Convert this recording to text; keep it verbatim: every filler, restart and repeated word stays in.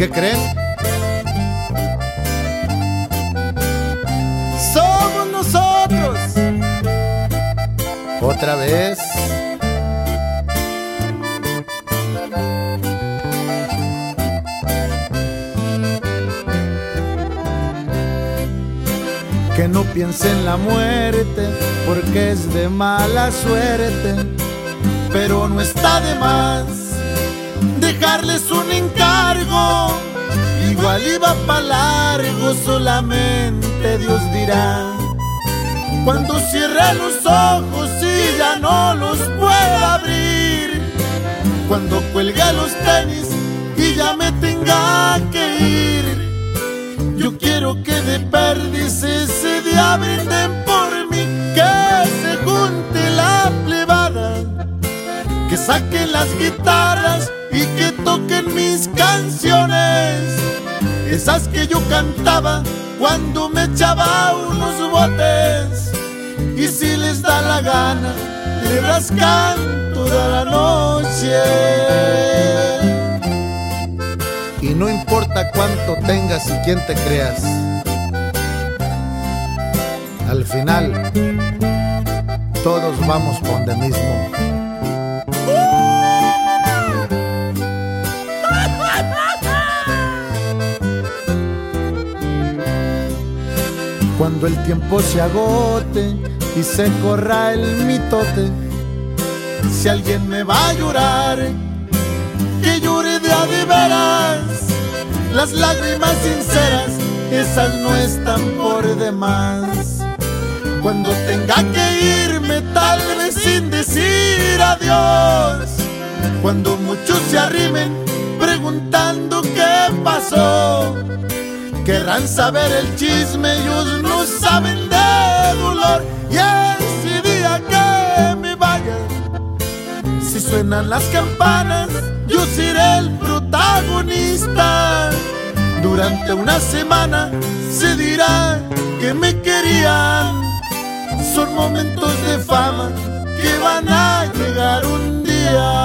qué creen? Somos nosotros. Otra vez. Que no piense en la muerte, porque es de mala suerte, pero no está de más dejarles un encargo. Igual iba pa' largo, solamente Dios dirá. Cuando cierre los ojos y ya no los pueda abrir, cuando cuelgue los tenis y ya me tenga que ir, yo quiero que de perdiz ese día brinden por mí, que se junte la plebada, que saquen las guitarras y que toquen mis canciones, esas que yo cantaba cuando me echaba unos botes. Y si les da la gana, le rascan toda la noche. Y no importa cuánto tengas y quién te creas, al final todos vamos con de mismo. Cuando el tiempo se agote y se corra el mitote, si alguien me va a llorar, que llore de a de veras. Las lágrimas sinceras, esas no están por demás. Cuando tenga que irme, tal vez sin decir adiós, cuando muchos se arrimen preguntando qué pasó, querrán saber el chisme, ellos no saben de dolor. Y ese día que me vaya, si suenan las campanas, yo seré el protagonista. Durante una semana se dirá que me querían. Son momentos de fama que van a llegar un día.